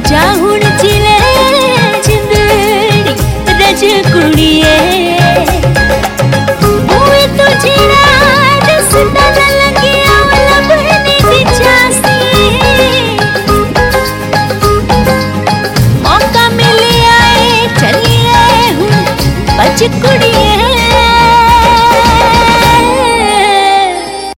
चाहुण चिले जिंदड़ी रज कुड़िए हुए तुझे रास्ता न लगे लभने दी चासी मौका मिले आए चलिए हूँ बच कुड़ी